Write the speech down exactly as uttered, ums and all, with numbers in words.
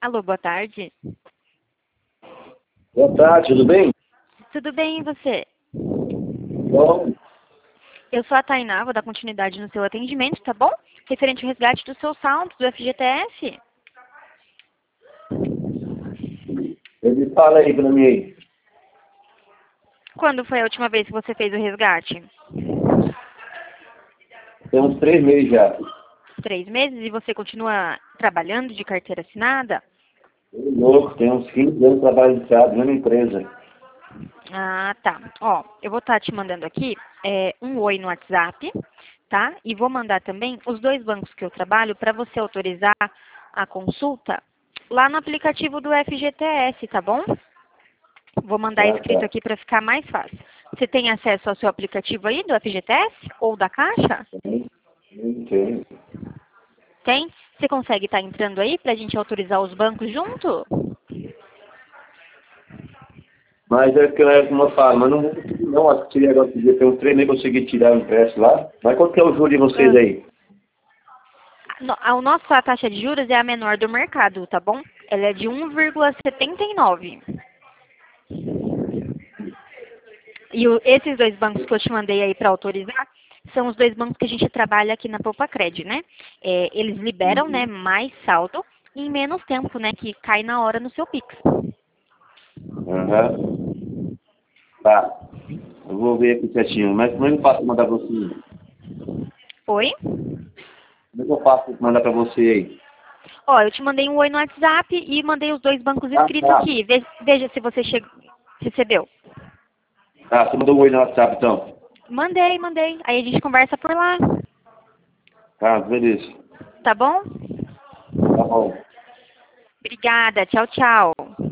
Alô, boa tarde. Boa tarde, tudo bem? Tudo bem, e você? Bom, Eu sou a Tainá, vou dar continuidade no seu atendimento, tá bom? Referente ao resgate do seu saldo do F G T S. ele fala aí pra mim aí. Quando foi a última vez que você fez o resgate? Tem uns três meses já. Três meses e você continua trabalhando de carteira assinada? Tô louco, tem uns quinze anos de trabalho de na mesma empresa. Ah, tá. Ó, eu vou estar te mandando aqui é, um oi no WhatsApp, tá? E vou mandar também os dois bancos que eu trabalho para você autorizar a consulta lá no aplicativo do F G T S, tá bom? Vou mandar Ah, escrito tá. aqui para ficar mais fácil. Você tem acesso ao seu aplicativo aí do F G T S ou da Caixa? Não tem. Tem? Você consegue estar entrando aí para a gente autorizar os bancos junto? Mas é que eu como eu falo, mas não vou conseguir não. Acho que tirei agora esse dia, tem uns três meses que eu consegui tirar o empréstimo lá. Mas quanto que é o juro de vocês Ah. aí? No- A nossa taxa de juros é a menor do mercado, tá bom? Ela é de um vírgula setenta e nove. E o- esses dois bancos que eu te mandei aí para autorizar são os dois bancos que a gente trabalha aqui na Popacred, né? É, eles liberam, né, mais saldo em menos tempo, né, que cai na hora no seu Pix. Aham. Tá. Eu vou ver aqui certinho. Mas como é que eu faço pra mandar pra você? Oi? Como é que eu faço pra mandar pra você aí? Ó, eu te mandei um oi no WhatsApp e mandei os dois bancos Ah, escritos tá. aqui. Ve- Veja se você che- recebeu. Ah, você mandou um oi no WhatsApp então. Mandei, mandei. Aí a gente conversa por lá. Tá, beleza. Tá bom? Tá bom. Obrigada. Tchau, tchau.